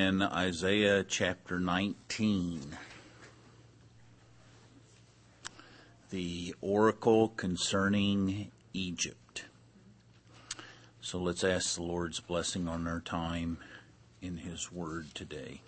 in Isaiah chapter 19. The oracle concerning Egypt. So let's ask the Lord's blessing on our time in His Word today.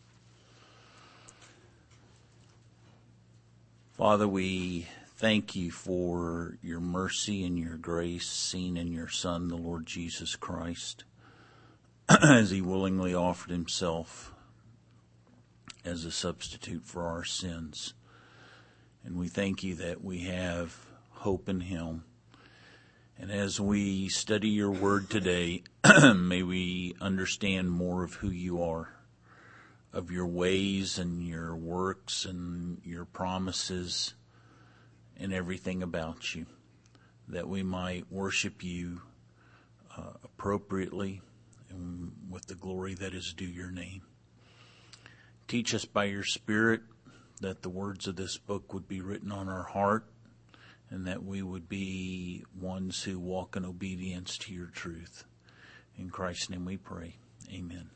Father, we thank you for your mercy and your grace seen in your Son, the Lord Jesus Christ, as He willingly offered Himself as a substitute for our sins. And we thank you that we have hope in Him. And as we study your word today, may we understand more of who you are, of your ways and your works and your promises and everything about you, that we might worship you appropriately and with the glory that is due your name. Teach us by your Spirit that the words of this book would be written on our heart, and that we would be ones who walk in obedience to your truth. In Christ's name we pray. Amen.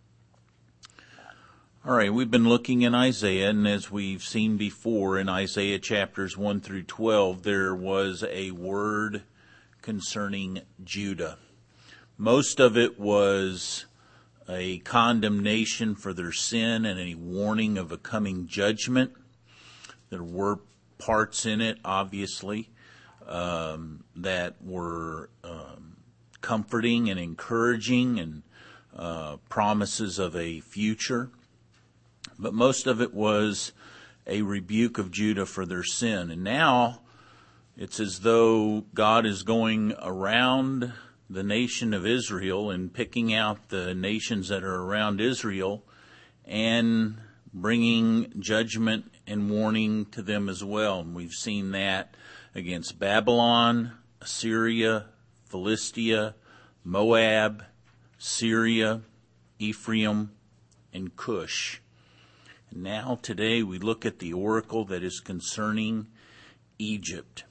All right, we've been looking in Isaiah, and as we've seen before in Isaiah chapters 1 through 12, there was a word concerning Judah. Most of it was a condemnation for their sin and a warning of a coming judgment. There were parts in it, obviously, that were comforting and encouraging and promises of a future. But most of it was a rebuke of Judah for their sin. And now it's as though God is going around the nation of Israel and picking out the nations that are around Israel and bringing judgment and warning to them as well. And we've seen that against Babylon, Assyria, Philistia, Moab, Syria, Ephraim, and Cush. And now today we look at the oracle that is concerning Egypt.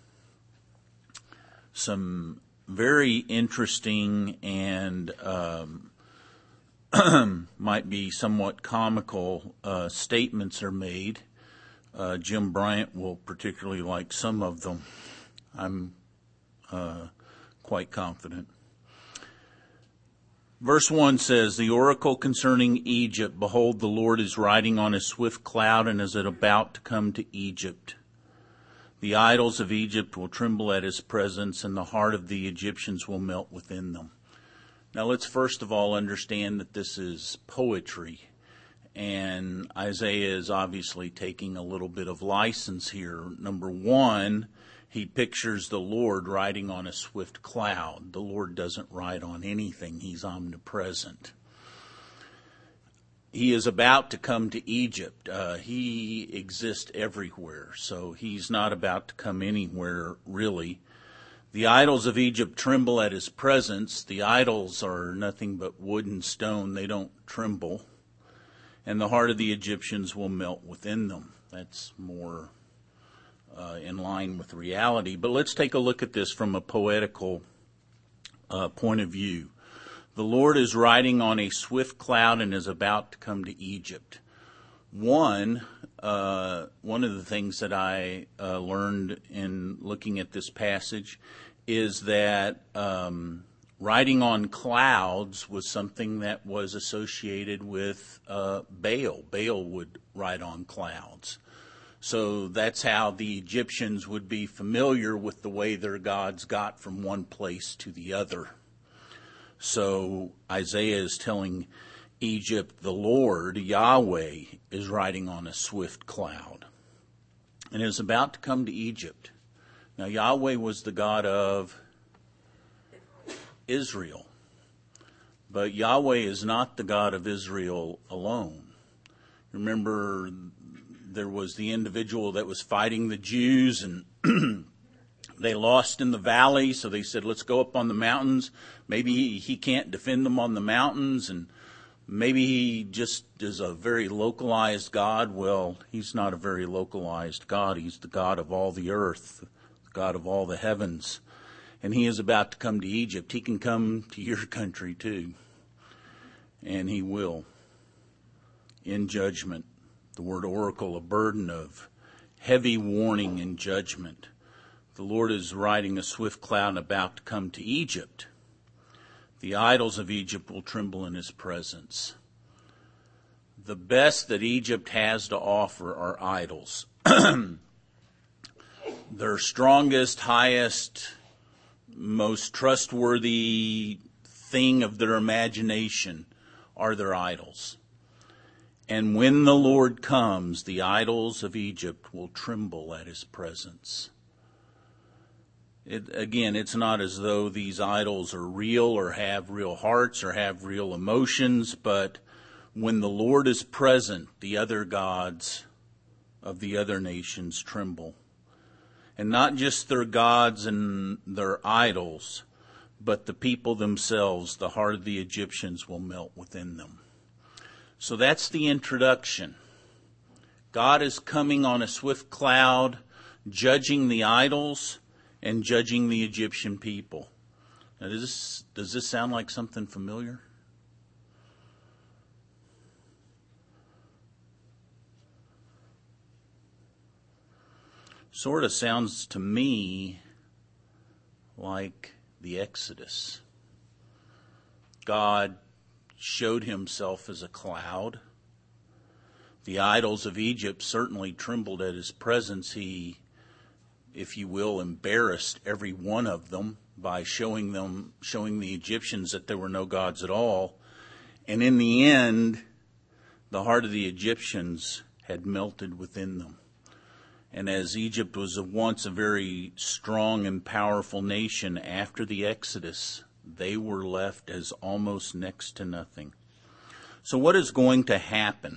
Some very interesting and might be somewhat comical statements are made. Jim Bryant will particularly like some of them. I'm quite confident. Verse 1 says, "The oracle concerning Egypt, behold, the Lord is riding on a swift cloud and is about to come to Egypt. The idols of Egypt will tremble at his presence, and the heart of the Egyptians will melt within them." Now let's first of all understand that this is poetry, and Isaiah is obviously taking a little bit of license here. Number one, he pictures the Lord riding on a swift cloud. The Lord doesn't ride on anything. He's omnipresent. He is about to come to Egypt. He exists everywhere, so he's not about to come anywhere, really. The idols of Egypt tremble at his presence. The idols are nothing but wood and stone. They don't tremble. And the heart of the Egyptians will melt within them. That's more in line with reality. But let's take a look at this from a poetical point of view. The Lord is riding on a swift cloud and is about to come to Egypt. One of the things that I learned in looking at this passage is that riding on clouds was something that was associated with Baal. Baal would ride on clouds. So that's how the Egyptians would be familiar with the way their gods got from one place to the other. So Isaiah is telling Egypt, the Lord, Yahweh, is riding on a swift cloud and is about to come to Egypt. Now, Yahweh was the God of Israel, but Yahweh is not the God of Israel alone. Remember, there was the individual that was fighting the Jews, and they lost in the valley, so they said, let's go up on the mountains. Maybe he can't defend them on the mountains, and maybe he just is a very localized God. Well, he's not a very localized God. He's the God of all the earth, the God of all the heavens. And he is about to come to Egypt. He can come to your country too. And he will. in judgment. The word oracle, a burden of heavy warning and judgment. The Lord is riding a swift cloud about to come to Egypt. The idols of Egypt will tremble in his presence. The best that Egypt has to offer are idols. Their strongest, highest, most trustworthy thing of their imagination are their idols. And when the Lord comes, the idols of Egypt will tremble at his presence. It's not as though these idols are real or have real hearts or have real emotions, but when the Lord is present, the other gods of the other nations tremble. And not just their gods and their idols, but the people themselves, the heart of the Egyptians will melt within them. So that's the introduction. God is coming on a swift cloud, judging the idols and judging the Egyptian people. Now, does this sound like something familiar? Sort of sounds to me like the Exodus. God showed himself as a cloud. The idols of Egypt certainly trembled at his presence. He, if you will, embarrassed every one of them by showing the Egyptians that there were no gods at all. And in the end, the heart of the Egyptians had melted within them. And as Egypt was once a very strong and powerful nation, after the Exodus, they were left as almost next to nothing. So what is going to happen?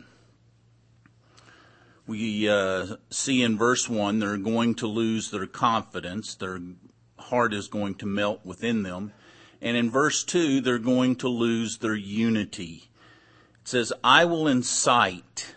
We see in verse 1, they're going to lose their confidence. Their heart is going to melt within them. And in verse 2, they're going to lose their unity. It says, I will incite.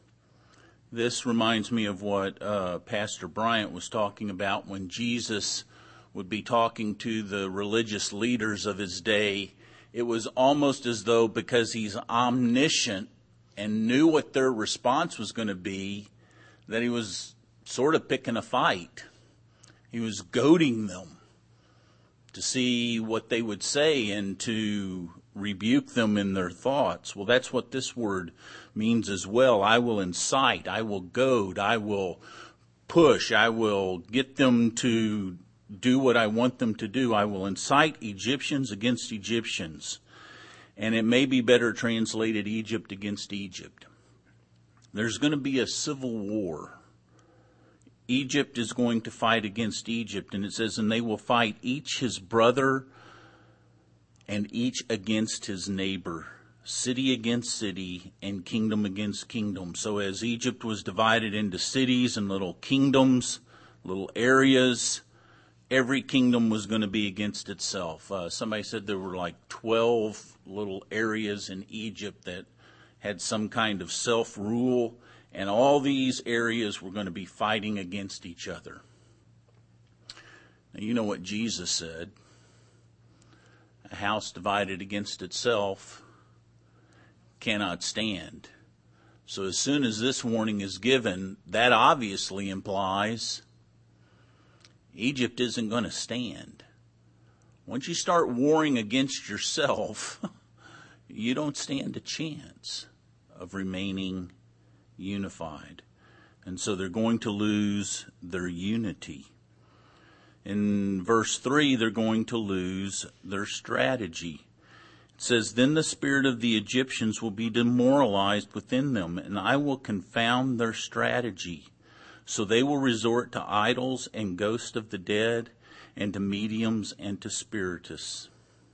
This reminds me of what Pastor Bryant was talking about when Jesus would be talking to the religious leaders of his day. It was almost as though because he's omniscient and knew what their response was going to be, that he was sort of picking a fight. He was goading them to see what they would say and to rebuke them in their thoughts. Well, that's what this word means as well. I will incite, I will goad, I will push, I will get them to do what I want them to do. I will incite Egyptians against Egyptians. And it may be better translated Egypt against Egypt. There's going to be a civil war. Egypt is going to fight against Egypt. And it says, and they will fight each his brother and each against his neighbor, city against city and kingdom against kingdom. So as Egypt was divided into cities and little kingdoms, little areas, every kingdom was going to be against itself. Somebody said there were like 12 little areas in Egypt that had some kind of self-rule, and all these areas were going to be fighting against each other. Now, you know what Jesus said. A house divided against itself cannot stand. So as soon as this warning is given, that obviously implies Egypt isn't going to stand. Once you start warring against yourself, you don't stand a chance of remaining unified. And so they're going to lose their unity. In verse 3, they're going to lose their strategy. It says, then the spirit of the Egyptians will be demoralized within them, and I will confound their strategy. So they will resort to idols and ghosts of the dead, and to mediums and to spiritists.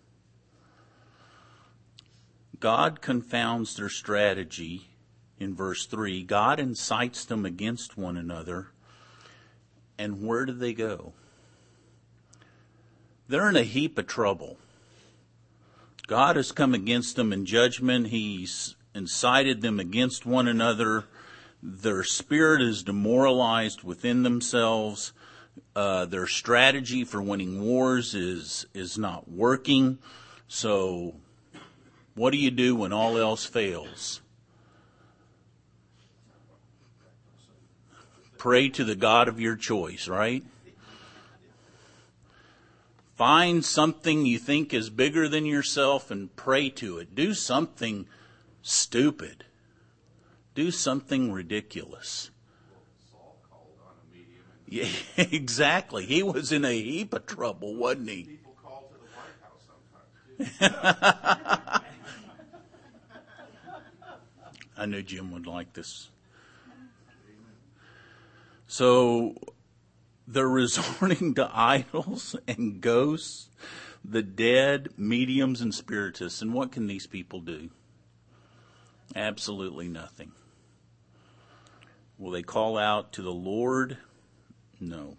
God confounds their strategy in verse 3. God incites them against one another. And where do they go? They're in a heap of trouble. God has come against them in judgment. He's incited them against one another. Their spirit is demoralized within themselves. Their strategy for winning wars is not working. So what do you do when all else fails? pray to the God of your choice, right? Find something you think is bigger than yourself and pray to it. Do something stupid. Do something ridiculous. Saul called on a medium. Yeah, exactly. He was in a heap of trouble, wasn't he? People call to the White House sometimes, too. I knew Jim would like this. So they're resorting to idols and ghosts, the dead, mediums, and spiritists. And what can these people do? Absolutely nothing. Will they call out to the Lord? No.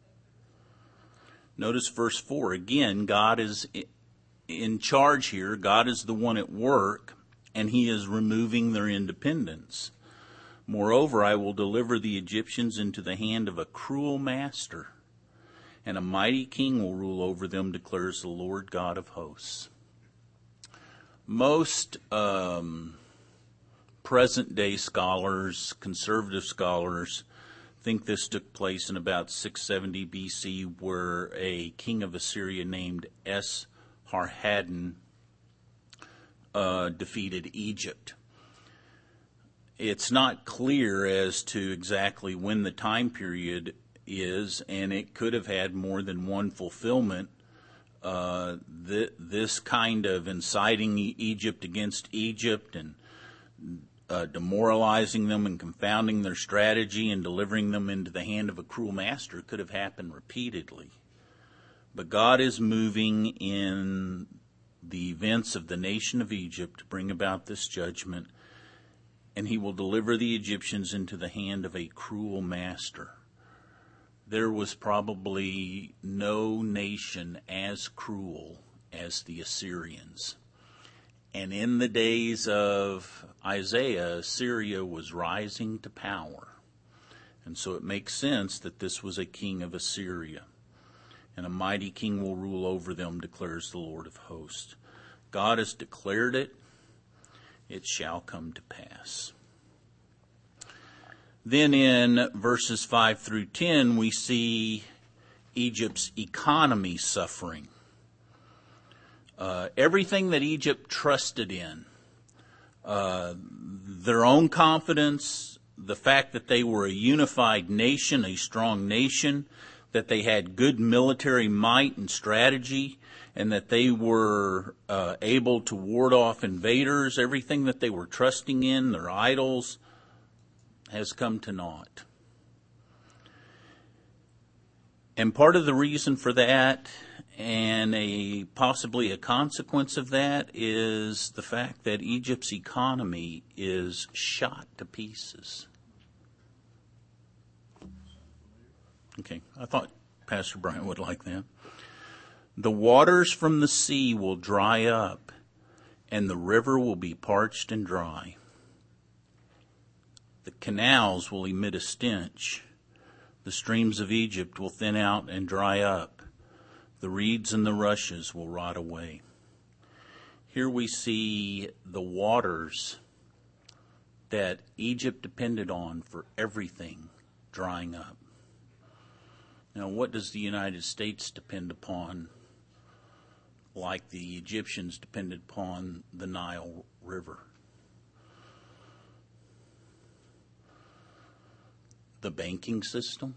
Notice verse 4. Again, God is in charge here. God is the one at work, and he is removing their independence. Moreover, I will deliver the Egyptians into the hand of a cruel master, and a mighty king will rule over them, declares the Lord God of hosts. Most present-day scholars, conservative scholars, think this took place in about 670 BC, where a king of Assyria named Esarhaddon defeated Egypt. It's not clear as to exactly when the time period is, and it could have had more than one fulfillment. This kind of inciting Egypt against Egypt and demoralizing them and confounding their strategy and delivering them into the hand of a cruel master could have happened repeatedly. But God is moving in the events of the nation of Egypt to bring about this judgment, and he will deliver the Egyptians into the hand of a cruel master. There was probably no nation as cruel as the Assyrians. And in the days of Isaiah, Assyria was rising to power. And so it makes sense that this was a king of Assyria. And a mighty king will rule over them, declares the Lord of hosts. God has declared it. It shall come to pass. Then in verses 5 through 10, we see Egypt's economy suffering. Everything that Egypt trusted in, their own confidence, the fact that they were a unified nation, a strong nation, that they had good military might and strategy, and that they were able to ward off invaders, everything that they were trusting in, their idols, has come to naught. And part of the reason for that, and possibly a consequence of that, is the fact that Egypt's economy is shot to pieces. Okay, I thought Pastor Brian would like that. The waters from the sea will dry up, and the river will be parched and dry. The canals will emit a stench. The streams of Egypt will thin out and dry up. The reeds and the rushes will rot away. Here we see the waters that Egypt depended on for everything drying up. Now, what does the United States depend upon, like the Egyptians depended upon the Nile River? The banking system?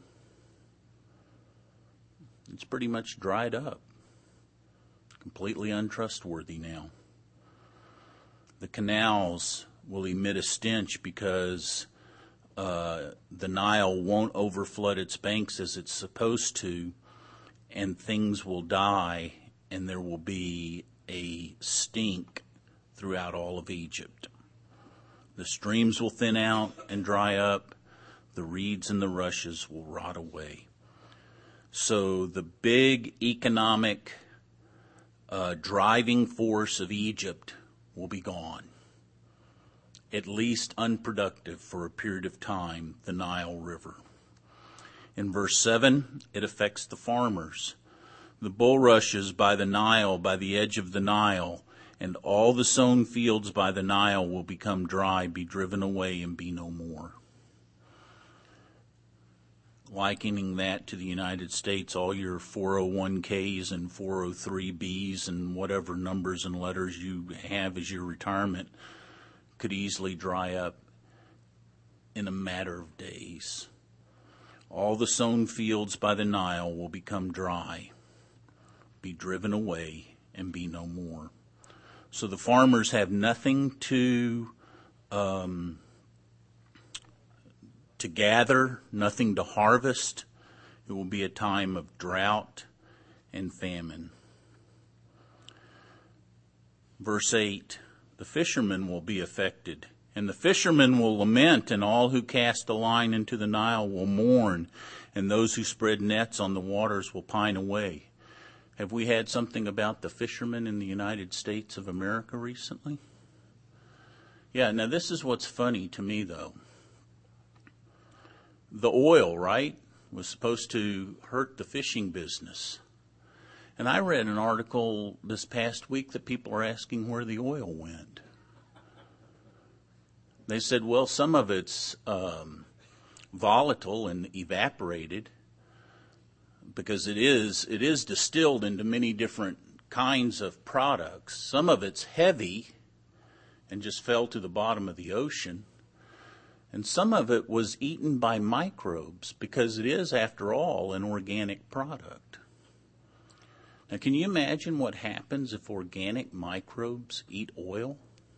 It's pretty much dried up. Completely untrustworthy now. The canals will emit a stench because the Nile won't overflood its banks as it's supposed to, and things will die, and there will be a stink throughout all of Egypt. The streams will thin out and dry up. The reeds and the rushes will rot away. So the big economic driving force of Egypt will be gone. At least unproductive for a period of time, the Nile River. In verse 7, it affects the farmers. The bulrushes by the Nile, by the edge of the Nile, and all the sown fields by the Nile will become dry, be driven away, and be no more. likening that to the United States, all your 401ks and 403bs and whatever numbers and letters you have as your retirement could easily dry up in a matter of days. All the sown fields by the Nile will become dry, be driven away, and be no more. So the farmers have nothing to gather, nothing to harvest. It will be a time of drought and famine. Verse 8, the fishermen will be affected, and the fishermen will lament, and all who cast a line into the Nile will mourn, and those who spread nets on the waters will pine away. Have we had something about the fishermen in the United States of America recently? Yeah, now this is what's funny to me, though. The oil, right, was supposed to hurt the fishing business. And I read an article this past week that people are asking where the oil went. They said, well, some of it's volatile and evaporated because it is distilled into many different kinds of products. Some of it's heavy and just fell to the bottom of the ocean. And some of it was eaten by microbes because it is, after all, an organic product. Now, can you imagine what happens if organic microbes eat oil?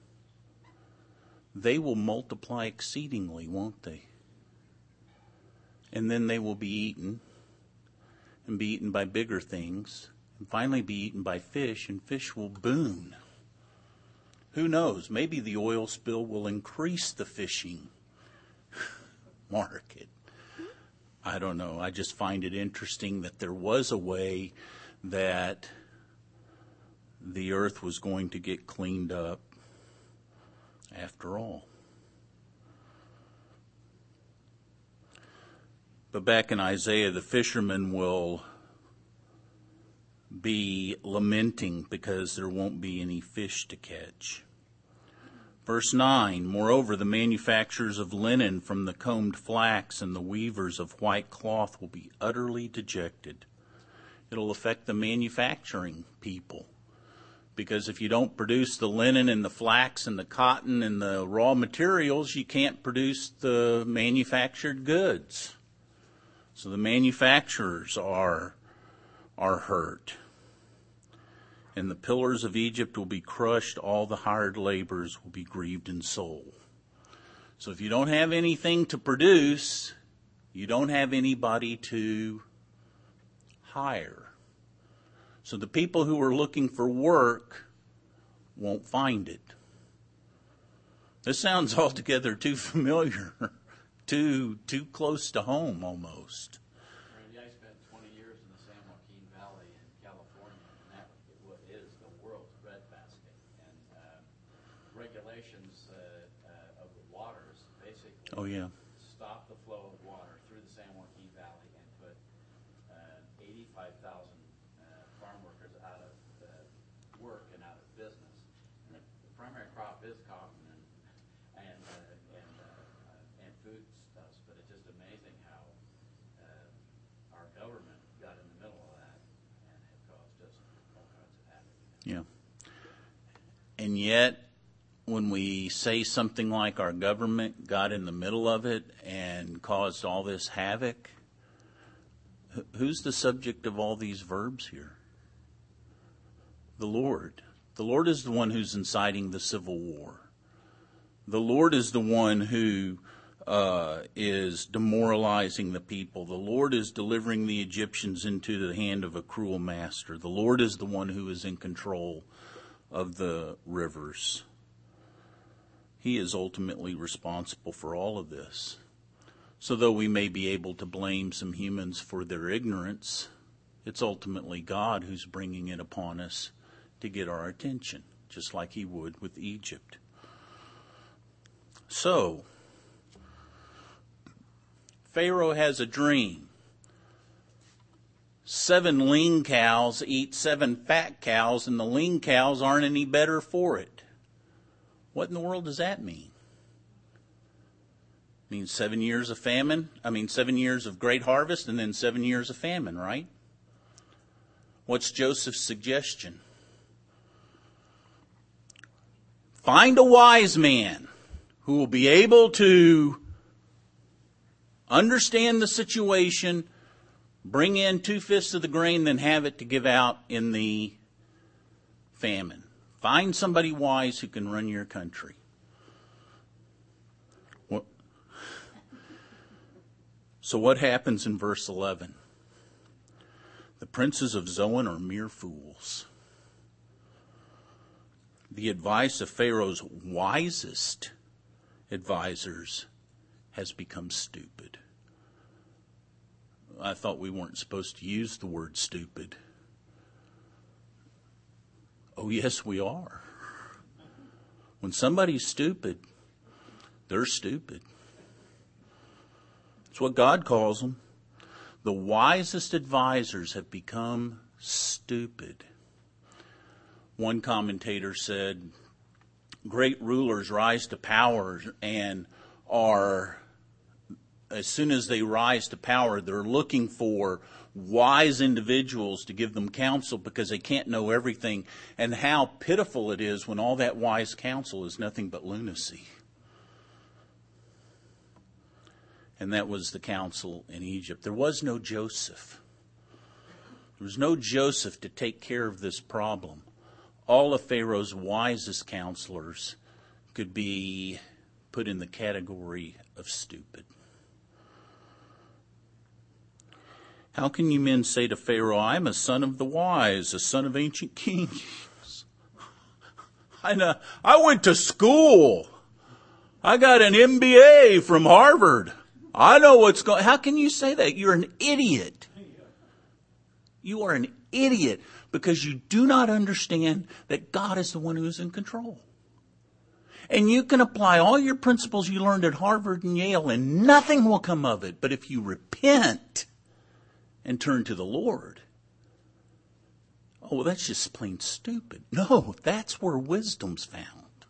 They will multiply exceedingly, won't they? And then they will be eaten, and be eaten by bigger things, and finally be eaten by fish, and fish will boom. Who knows? Maybe the oil spill will increase the fishing market. I don't know. I just find it interesting that there was a way that the earth was going to get cleaned up after all. But back in Isaiah, the fishermen will be lamenting because there won't be any fish to catch. Verse 9, moreover, the manufacturers of linen from the combed flax and the weavers of white cloth will be utterly dejected. It'll affect the manufacturing people. Because if you don't produce the linen and the flax and the cotton and the raw materials, you can't produce the manufactured goods. So the manufacturers are hurt. And the pillars of Egypt will be crushed. All the hired laborers will be grieved in soul. So if you don't have anything to produce, you don't have anybody to hire. So the people who are looking for work won't find it. This sounds altogether too familiar, too close to home almost. I spent 20 years in the San Joaquin Valley in California, and that is the world's breadbasket. And regulations of the waters basically stop the flow of water through the San Joaquin Valley and put 85,000 farm workers out of work and out of business. And the primary crop is cotton and foodstuffs, but it's just amazing how our government got in the middle of that and have caused just all kinds of havoc. Yeah. And yet, when we say something like our government got in the middle of it and caused all this havoc, who's the subject of all these verbs here? The Lord. The Lord is the one who's inciting the civil war. The Lord is the one who is demoralizing the people. The Lord is delivering the Egyptians into the hand of a cruel master. The Lord is the one who is in control of the rivers. He is ultimately responsible for all of this. So though we may be able to blame some humans for their ignorance, it's ultimately God who's bringing it upon us to get our attention, just like he would with Egypt. So, Pharaoh has a dream. 7 lean cows eat 7 fat cows, and the lean cows aren't any better for it. What in the world does that mean? Means 7 years of famine. 7 years of great harvest and then 7 years of famine, right? What's Joseph's suggestion? Find a wise man who will be able to understand the situation, bring in 2/5 of the grain, then have it to give out in the famine. Find somebody wise who can run your country. So what happens in verse 11? The princes of Zoan are mere fools. The advice of Pharaoh's wisest advisors has become stupid. I thought we weren't supposed to use the word stupid. Oh, yes, we are. When somebody's stupid, they're stupid. It's what God calls them. The wisest advisors have become stupid. One commentator said, great rulers rise to power and as soon as they rise to power, they're looking for wise individuals to give them counsel because they can't know everything. And how pitiful it is when all that wise counsel is nothing but lunacy. And that was the counsel in Egypt. There was no Joseph. There was no Joseph to take care of this problem. All of Pharaoh's wisest counselors could be put in the category of stupid. How can you men say to Pharaoh, I'm a son of the wise, a son of ancient kings? I went to school. I got an MBA from Harvard. I know what's going on. How can you say that? You're an idiot. You are an idiot because you do not understand that God is the one who is in control. And you can apply all your principles you learned at Harvard and Yale and nothing will come of it. But if you repent and turn to the Lord, oh, well, that's just plain stupid. No, that's where wisdom's found.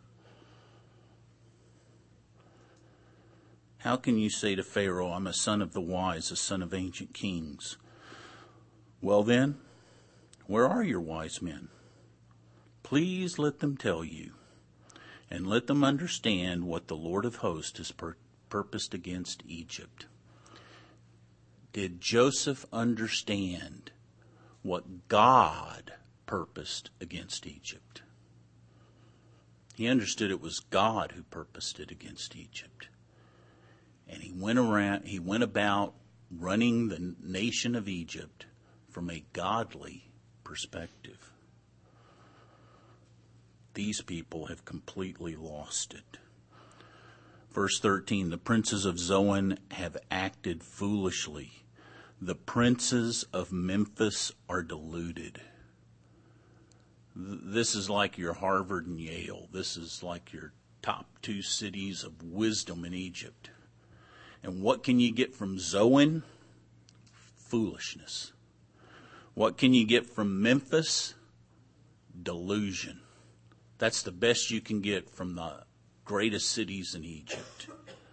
How can you say to Pharaoh, I'm a son of the wise, a son of ancient kings? Well then, where are your wise men? Please let them tell you, and let them understand what the Lord of hosts has purposed against Egypt. Did Joseph understand what God purposed against Egypt? He understood it was God who purposed it against Egypt. And he went about running the nation of Egypt from a godly perspective. These people have completely lost it. Verse 13, the princes of Zoan have acted foolishly. The princes of Memphis are deluded. This is like your Harvard and Yale. This is like your top 2 cities of wisdom in Egypt. And what can you get from Zoan? Foolishness. What can you get from Memphis? Delusion. That's the best you can get from the greatest cities in Egypt.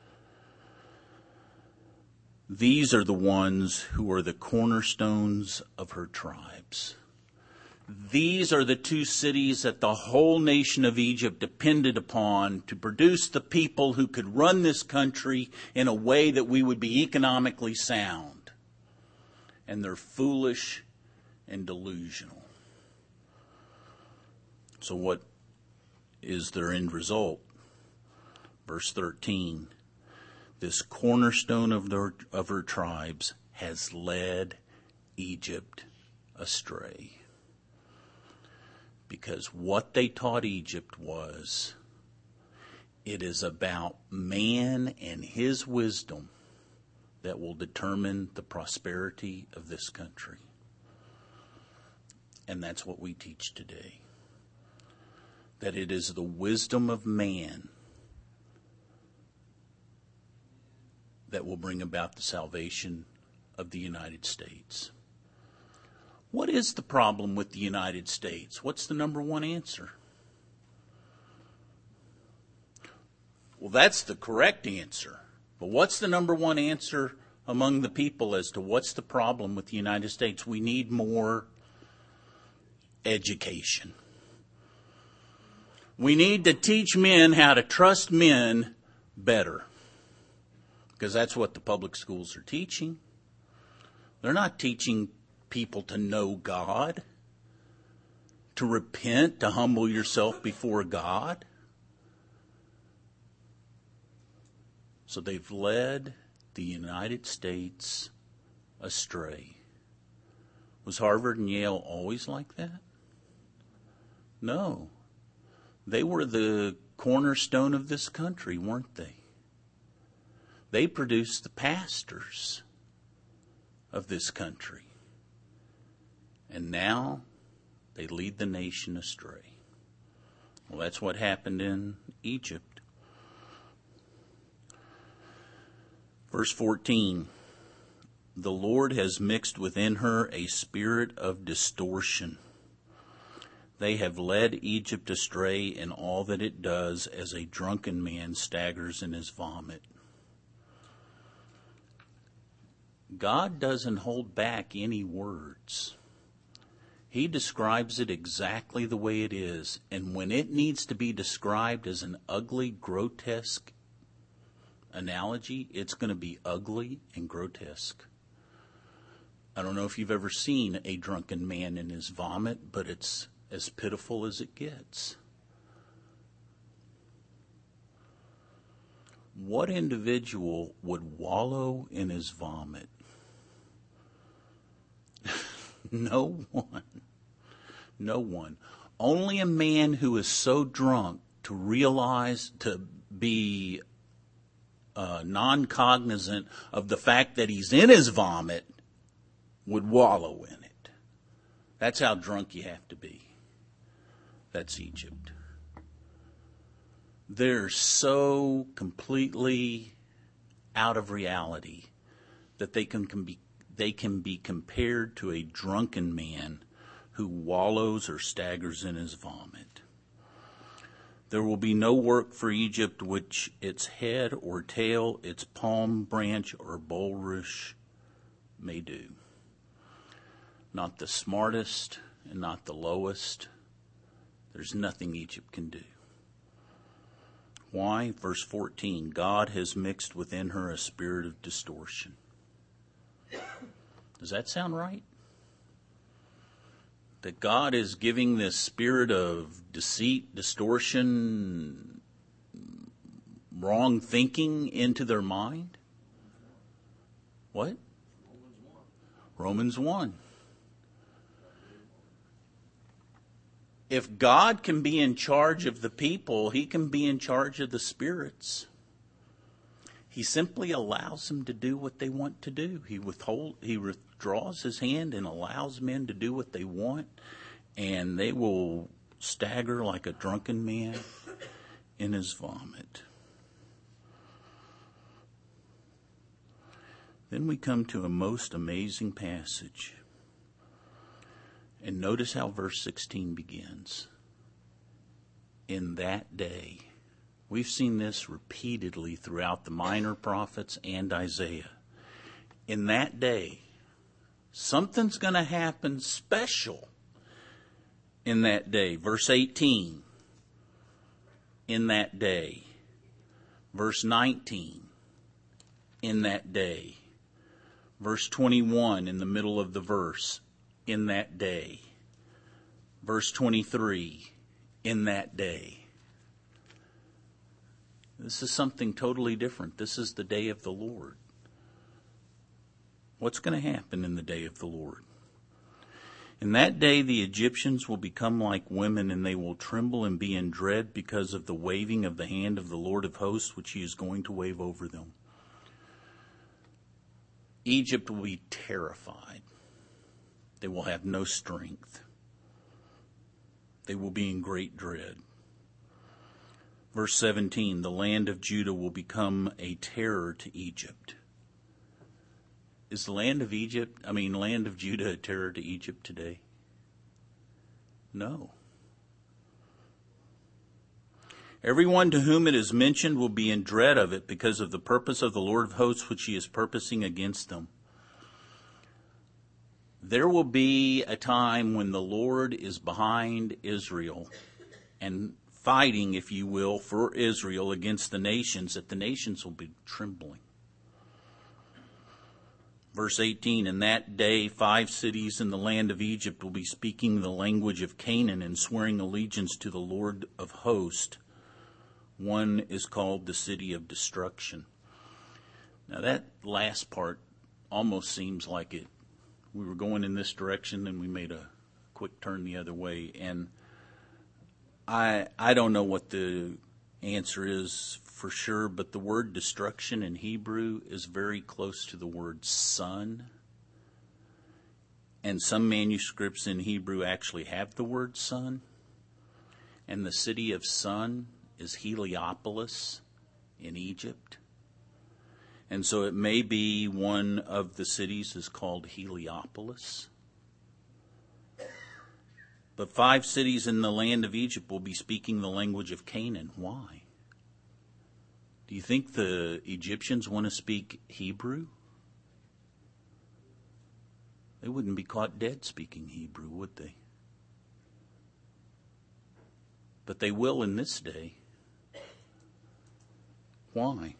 These are the ones who are the cornerstones of her tribes. These are the 2 cities that the whole nation of Egypt depended upon to produce the people who could run this country in a way that we would be economically sound. And they're foolish and delusional. So what is their end result? Verse 13, this cornerstone of her tribes has led Egypt astray. Because what they taught Egypt was, it is about man and his wisdom that will determine the prosperity of this country. And that's what we teach today. That it is the wisdom of man that will bring about the salvation of the United States. What is the problem with the United States? What's the number one answer? Well, that's the correct answer. But what's the number one answer among the people as to what's the problem with the United States? We need more education. We need to teach men how to trust men better. Because that's what the public schools are teaching. They're not teaching people to know God, to repent, to humble yourself before God. So they've led the United States astray. Was Harvard and Yale always like that? No. They were the cornerstone of this country, weren't they? They produced the pastors of this country. And now they lead the nation astray. Well, that's what happened in Egypt. Verse 14, the Lord has mixed within her a spirit of distortion. They have led Egypt astray in all that it does, as a drunken man staggers in his vomit. God doesn't hold back any words. He describes it exactly the way it is. And when it needs to be described as an ugly, grotesque analogy, it's going to be ugly and grotesque. I don't know if you've ever seen a drunken man in his vomit, but it's as pitiful as it gets. What individual would wallow in his vomit? No one. No one. Only a man who is so drunk to realize, to be non-cognizant of the fact that he's in his vomit would wallow in it. That's how drunk you have to be. That's Egypt. They're so completely out of reality that they can be compared to a drunken man who wallows or staggers in his vomit. There will be no work for Egypt which its head or tail, its palm branch or bulrush may do. Not the smartest and not the lowest. There's nothing Egypt can do. Why? Verse 14, God has mixed within her a spirit of distortion. Does that sound right? That God is giving this spirit of deceit, distortion, wrong thinking into their mind? What? Romans 1. If God can be in charge of the people, he can be in charge of the spirits. He simply allows them to do what they want to do. He withdraws his hand and allows men to do what they want, and they will stagger like a drunken man in his vomit. Then we come to a most amazing passage. And notice how verse 16 begins. In that day. We've seen this repeatedly throughout the minor prophets and Isaiah. In that day, something's going to happen special in that day. Verse 18, in that day. Verse 19, in that day. Verse 21, in the middle of the verse, in that day. Verse 23, in that day. This is something totally different. This is the day of the Lord. What's going to happen in the day of the Lord? In that day, the Egyptians will become like women, and they will tremble and be in dread because of the waving of the hand of the Lord of hosts, which he is going to wave over them. Egypt will be terrified. They will have no strength. They will be in great dread. Verse 17, the land of Judah will become a terror to Egypt. Is the land of Judah a terror to Egypt today? No. Everyone to whom it is mentioned will be in dread of it because of the purpose of the Lord of hosts which he is purposing against them. There will be a time when the Lord is behind Israel and fighting, if you will, for Israel against the nations, that the nations will be trembling. Verse 18, in that day 5 cities in the land of Egypt will be speaking the language of Canaan and swearing allegiance to the Lord of hosts. One is called the city of destruction. Now that last part almost seems like we were going in this direction and we made a quick turn the other way. And I don't know what the answer is for sure, but the word destruction in Hebrew is very close to the word sun. And some manuscripts in Hebrew actually have the word sun. And the city of Sun is Heliopolis in Egypt. And so it may be one of the cities is called Heliopolis. But 5 cities in the land of Egypt will be speaking the language of Canaan. Why? Do you think the Egyptians want to speak Hebrew? They wouldn't be caught dead speaking Hebrew, would they? But they will in this day. Why?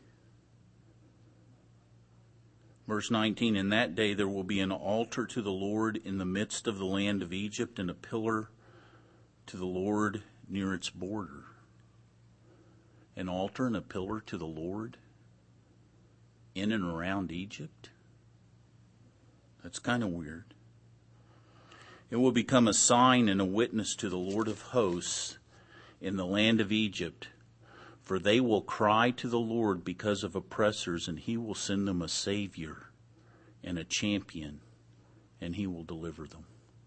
Verse 19, in that day there will be an altar to the Lord in the midst of the land of Egypt and a pillar to the Lord near its border. An altar and a pillar to the Lord in and around Egypt? That's kind of weird. It will become a sign and a witness to the Lord of hosts in the land of Egypt, for they will cry to the Lord because of oppressors, and he will send them a Savior and a champion, and he will deliver them.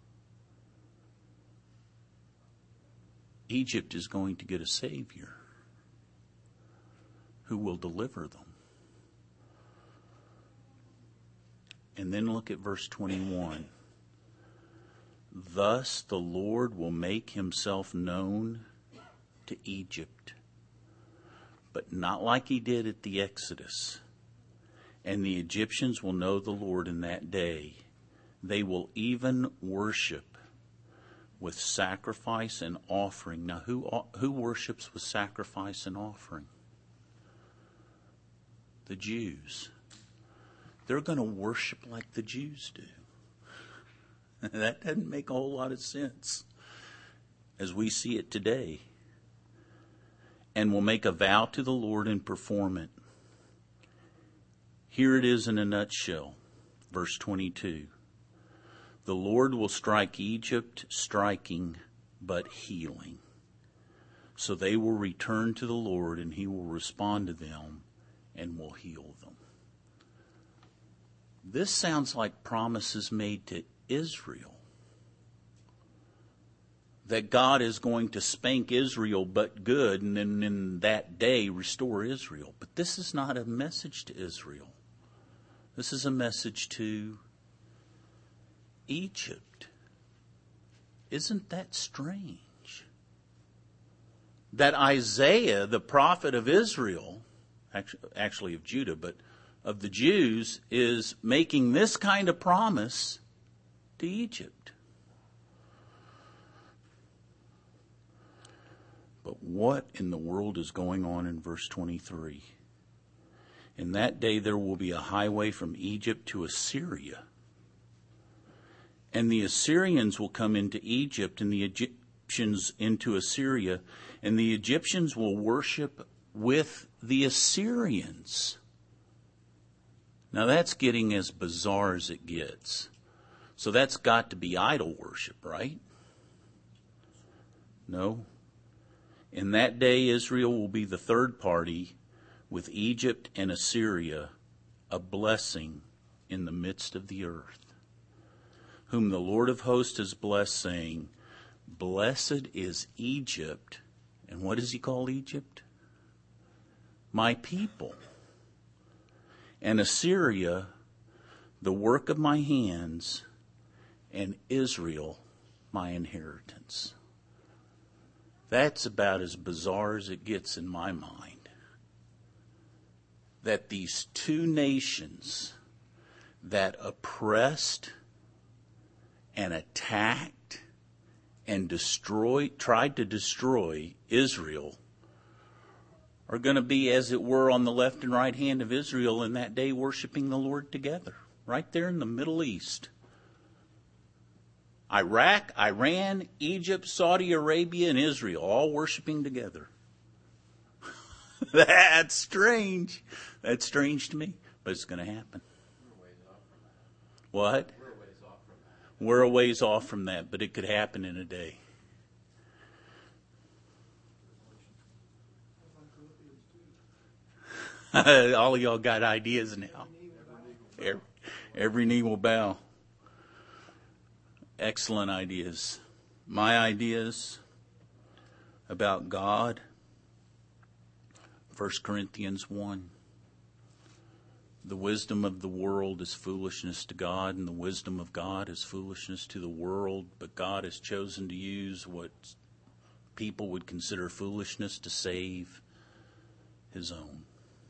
Egypt is going to get a Savior who will deliver them. And then look at verse 21. Thus the Lord will make himself known to Egypt, but not like he did at the Exodus. And the Egyptians will know the Lord in that day. They will even worship with sacrifice and offering. Now, who worships with sacrifice and offering? The Jews. They're going to worship like the Jews do. That doesn't make a whole lot of sense as we see it today. And will make a vow to the Lord and perform it. Here it is in a nutshell. Verse 22. The Lord will strike Egypt, striking but healing. So they will return to the Lord, and he will respond to them and will heal them. This sounds like promises made to Israel. That God is going to spank Israel but good, and then in that day restore Israel. But this is not a message to Israel. This is a message to Egypt. Isn't that strange? That Isaiah, the prophet of Israel, actually of Judah, but of the Jews, is making this kind of promise to Egypt. But what in the world is going on in verse 23? In that day there will be a highway from Egypt to Assyria. And the Assyrians will come into Egypt, and the Egyptians into Assyria, and the Egyptians will worship with the Assyrians. Now that's getting as bizarre as it gets. So that's got to be idol worship, right? No. In that day Israel will be the third party with Egypt and Assyria, a blessing in the midst of the earth, whom the Lord of hosts has blessed, saying, blessed is Egypt. And what does he call Egypt? My people. And Assyria, the work of my hands, and Israel, my inheritance. That's about as bizarre as it gets in my mind. That these two nations that oppressed and attacked and tried to destroy Israel are going to be, as it were, on the left and right hand of Israel in that day, worshiping the Lord together, right there in the Middle East. Iraq, Iran, Egypt, Saudi Arabia, and Israel, all worshiping together. That's strange. That's strange to me, but it's going to happen. What? We're a ways off from that, but it could happen in a day. All of y'all got ideas now. Every knee will bow. Excellent ideas. My ideas about God, 1 Corinthians 1. The wisdom of the world is foolishness to God, and the wisdom of God is foolishness to the world. But God has chosen to use what people would consider foolishness to save His own.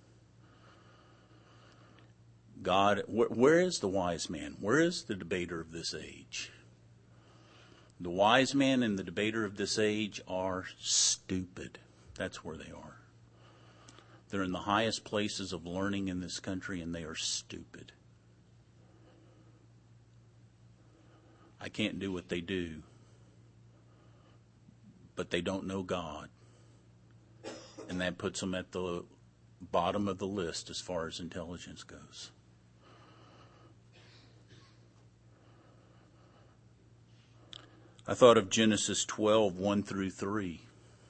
God, where is the wise man? Where is the debater of this age? The wise man and the debater of this age are stupid. That's where they are. They're in the highest places of learning in this country, and they are stupid. I can't do what they do, but they don't know God. And that puts them at the bottom of the list as far as intelligence goes. I thought of Genesis 12, 1 through 3.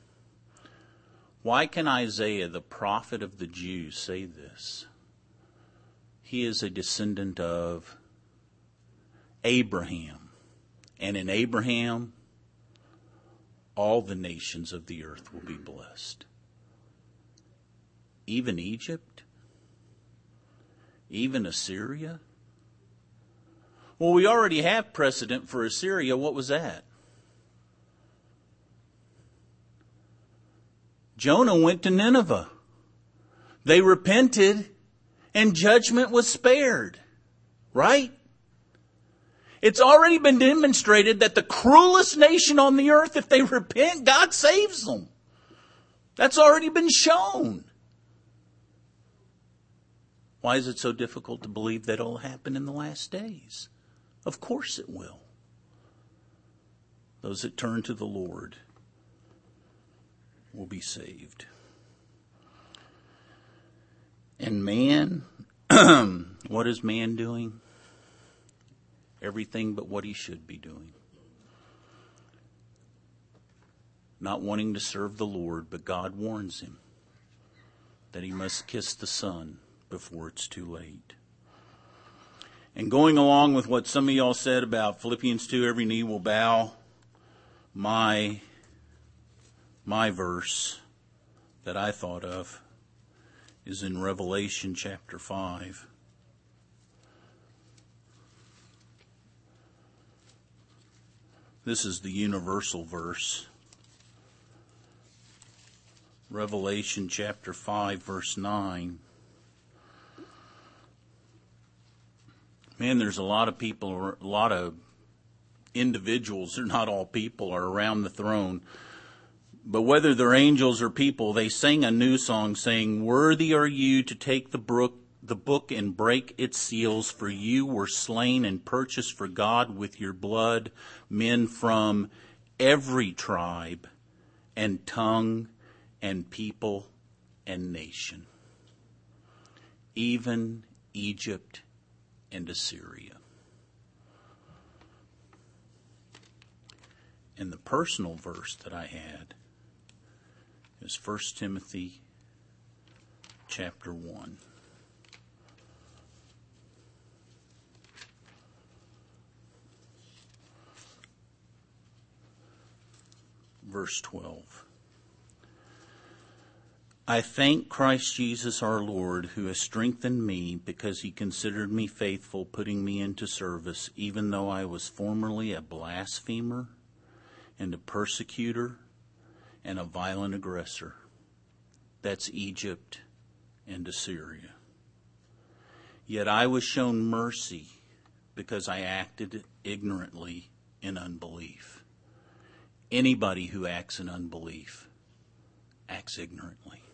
Why can Isaiah, the prophet of the Jews, say this? He is a descendant of Abraham. And in Abraham, all the nations of the earth will be blessed. Even Egypt? Even Assyria? Well, we already have precedent for Assyria. What was that? Jonah went to Nineveh. They repented, and judgment was spared. Right? It's already been demonstrated that the cruelest nation on the earth, if they repent, God saves them. That's already been shown. Why is it so difficult to believe that it'll happen in the last days? Of course it will. Those that turn to the Lord will be saved. And man, what is man doing? Everything but what he should be doing. Not wanting to serve the Lord, but God warns him that he must kiss the Son before it's too late. And going along with what some of y'all said about Philippians 2, every knee will bow, my verse that I thought of is in Revelation chapter 5. This is the universal verse. Revelation chapter 5, verse 9. Man, there's a lot of people, a lot of individuals, they're not all people, are around the throne. But whether they're angels or people, they sang a new song saying, "Worthy are you to take the book and break its seals, for you were slain and purchased for God with your blood men from every tribe and tongue and people and nation, even Egypt and Assyria." And the personal verse that I had is 1 Timothy chapter 1. Verse 12. I thank Christ Jesus our Lord, who has strengthened me because he considered me faithful, putting me into service, even though I was formerly a blasphemer and a persecutor and a violent aggressor. That's Egypt and Assyria. Yet I was shown mercy because I acted ignorantly in unbelief. Anybody who acts in unbelief acts ignorantly.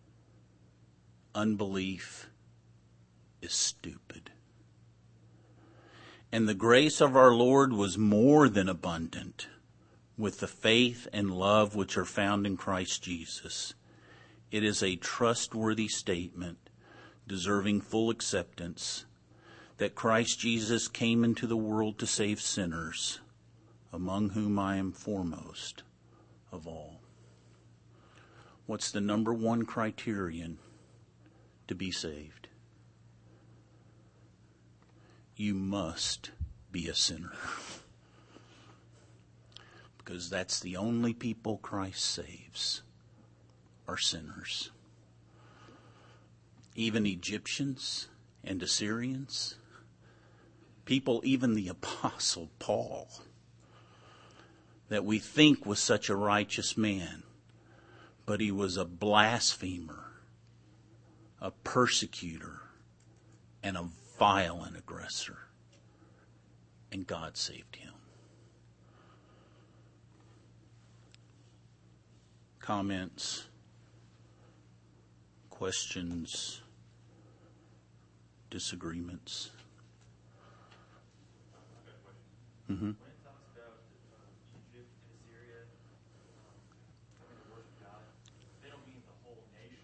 Unbelief is stupid. And the grace of our Lord was more than abundant with the faith and love which are found in Christ Jesus. It is a trustworthy statement, deserving full acceptance, that Christ Jesus came into the world to save sinners, among whom I am foremost of all. What's the number one criterion to be saved? You must be a sinner. Because that's the only people Christ saves, are sinners. Even Egyptians and Assyrians, people, even the Apostle Paul, that we think was such a righteous man, but he was a blasphemer, a persecutor, and a violent aggressor. And God saved him. Comments? Questions? Disagreements? Mm-hmm. When it talks about Egypt and Assyria coming to worship God, they don't mean the whole nation.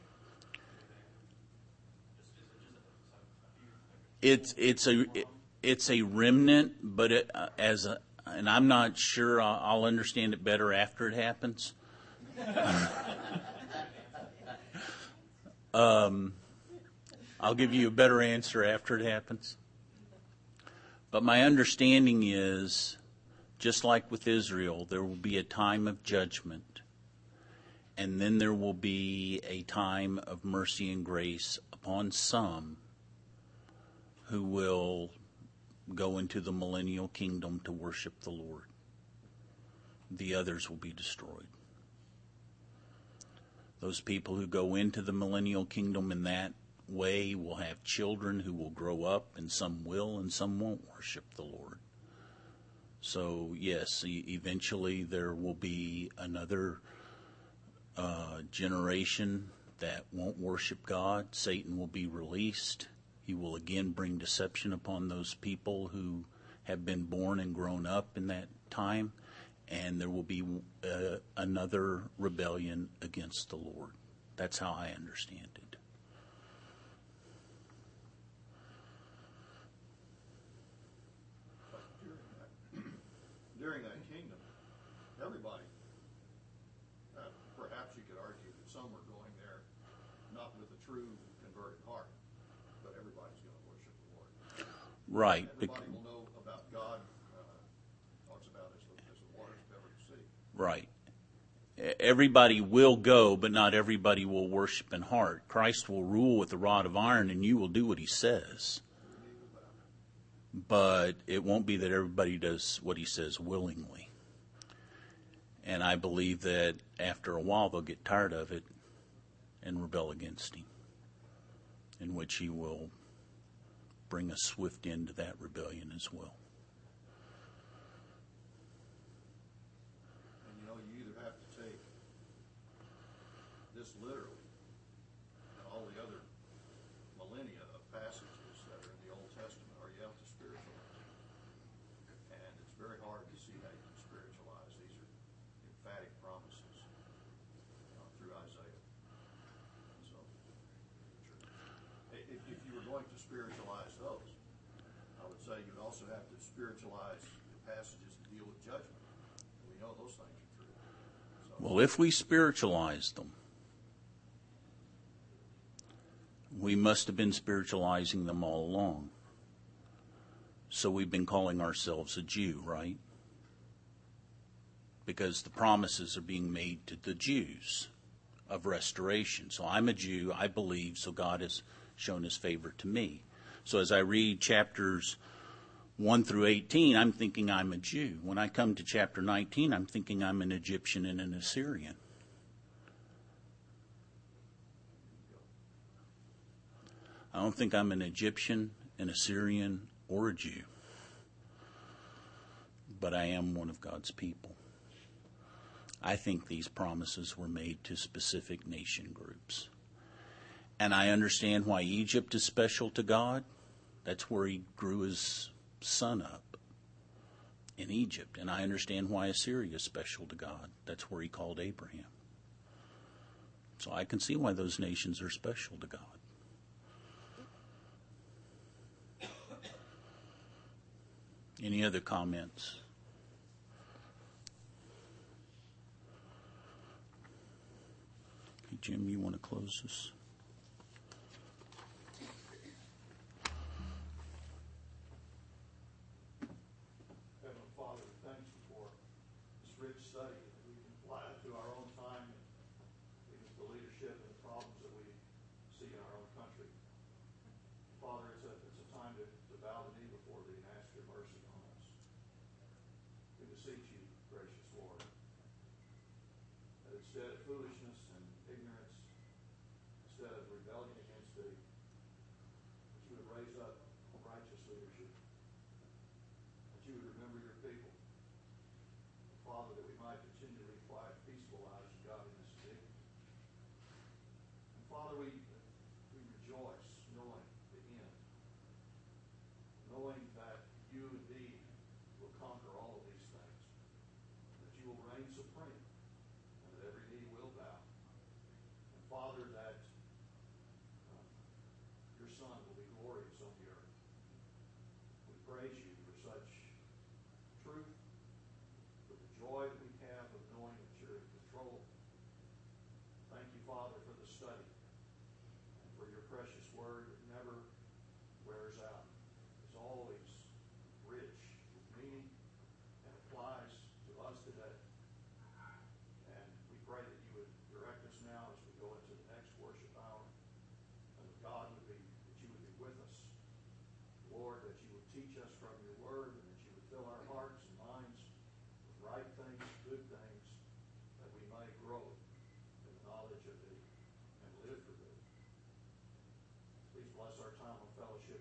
Just a few. It's a remnant, but and I'm not sure I'll understand it better after it happens. I'll give you a better answer after it happens. But my understanding is, just like with Israel, there will be a time of judgment, and then there will be a time of mercy and grace upon some who will go into the millennial kingdom to worship the Lord. The others will be destroyed. Those people who go into the millennial kingdom in that way will have children who will grow up, and some will and some won't worship the Lord. So yes, eventually there will be another generation that won't worship God. Satan will be released. He will again bring deception upon those people who have been born and grown up in that time, and there will be another rebellion against the Lord. That's how I understand it. During that kingdom, everybody, perhaps you could argue that some were going there not with a true converted heart, but everybody's going to worship the Lord. Right. Everybody will know about God, talks about as the waters cover the sea. Right. Everybody will go, but not everybody will worship in heart. Christ will rule with a rod of iron, and you will do what he says. But it won't be that everybody does what he says willingly. And I believe that after a while they'll get tired of it and rebel against him, in which he will bring a swift end to that rebellion as well. And you either have to take this literally, and all the other millennia of passages that are in the Old Testament, or you have to spiritualize it. And it's very hard to see how you can spiritualize. These are emphatic promises through Isaiah. So, if you were going to spiritualize those, I would say you'd also have to spiritualize the passages that deal with judgment. We know those things are true. So, Well, if we spiritualize them, we must have been spiritualizing them all along. So we've been calling ourselves a Jew, right? Because the promises are being made to the Jews of restoration. So I'm a Jew, I believe, so God has shown his favor to me. So as I read chapters 1 through 18, I'm thinking I'm a Jew. When I come to chapter 19, I'm thinking I'm an Egyptian and an Assyrian. I don't think I'm an Egyptian, an Assyrian, or a Jew. But I am one of God's people. I think these promises were made to specific nation groups. And I understand why Egypt is special to God. That's where he grew his son up, in Egypt. And I understand why Assyria is special to God. That's where he called Abraham. So I can see why those nations are special to God. Any other comments? Okay, Jim, you want to close this? Heavenly Father, we thank you for this rich study that we can apply to our own time and even the leadership and the problems that we see in our own country. Father, it's a time to bow the knee before thee and ask your mercy on us. We beseech you, gracious Lord, that instead of foolishness and ignorance, instead of rebellion against thee, that you would raise up righteous leadership, that you would remember your people. Father, that we might continue to lead quiet, peaceful lives of godliness and dignity. And Father, we rejoice knowing the end, knowing that you indeed will conquer all of these things, that you will reign supreme, and that every knee will bow. And Father, that your Son will be glorious on the earth. We praise you for such truth, for the joy that we have of knowing that you're in control. Thank you, Father, for the study and for your precious word that never wears out. It's always rich with meaning and applies to us today. And we pray that you would direct us now as we go into the next worship hour, and that God would be, that you would be with us. Lord, that you would teach us from your word, and that you would fill our hearts and minds with right things, good things, that we may grow in the knowledge of thee and live for thee. Please bless our time of fellowship.